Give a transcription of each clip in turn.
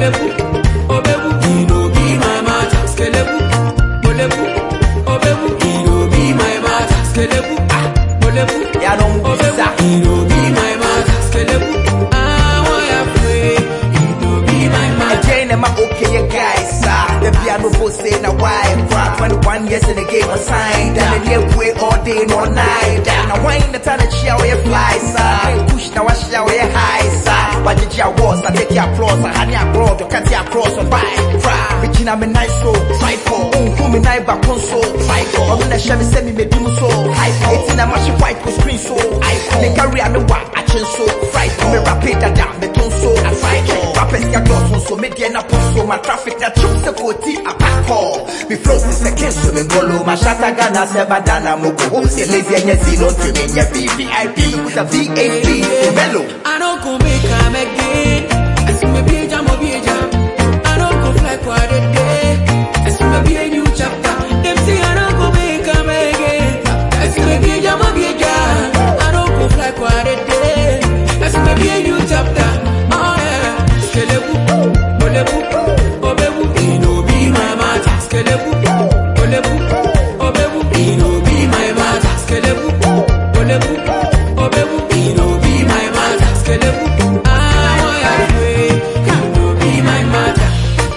Bolebu, obebu, he no be my matter. Skelebu, bolebu, obebu, he no be my matter. Skelebu, bolebu, ya don't obebu, he no be my matter. Skelebu, why I pray, he no be my matter. Again, am I okay, guys? The piano for say now why? 21 years in the game of sign. Then the way all day and all night. Now why in the time that she away fly, sir? Push now I show you high, sir. But the jar was I take your applause. I had your abroad to cut your cross on by. Bitching I'm a nice soul, fight for. Who me night back console, fight for. I'm gonna share me send me me do so. It's in a machine white for screen so. The career no one action so. Fight for me rapid that down the tone so. I fight for. Rappers get lost on so media na post so my traffic that choose the 40 a back call. Me flow the second so me golo my shata gana se badana mogo. Who say lazy and zero to me ya VIP with a VAP mellow. I don't go make am again. I see me be a jam or be a jam. I don't go fly quite a day. I see me be a new chapter. Them say I don't go make am again. I see me be a jam or be a jam. I don't go fly quite a day. I see me be a new chapter. Oh yeah. Skelebu, bolebu, obebu, he no be my matter. Skelebu, bolebu, obebu, he no be my matter. Skelebu, bolebu, obebu, he no be my matter. Skelebu, why I pray, he no be my matter.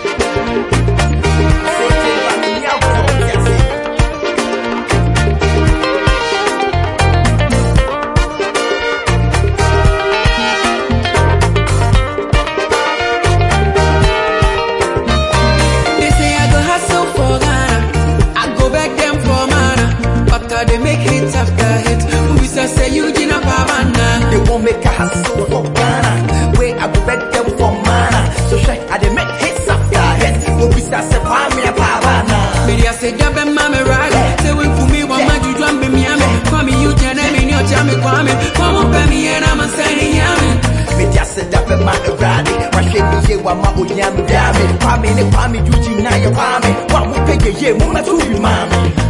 They say I go hustle for Ghana, I go back them for mana. After they make hits after hits, we say you Gina Pavana. They won't make a hustle for Ghana. Wait, I go bet them for mana. So shy, I they make hits after hits. Who be say me a pavana. Media say jabe mame rally. Say when for me one man you drum be me ame. Call me you jana me no jam kwame. Come up me and I'm a saying yami. Me just said that my rally. My shake me ye wa ma onyam dame. Kwame ne kwame juji na ye kwame. Wa mo pege ye mo ma tu bi mami.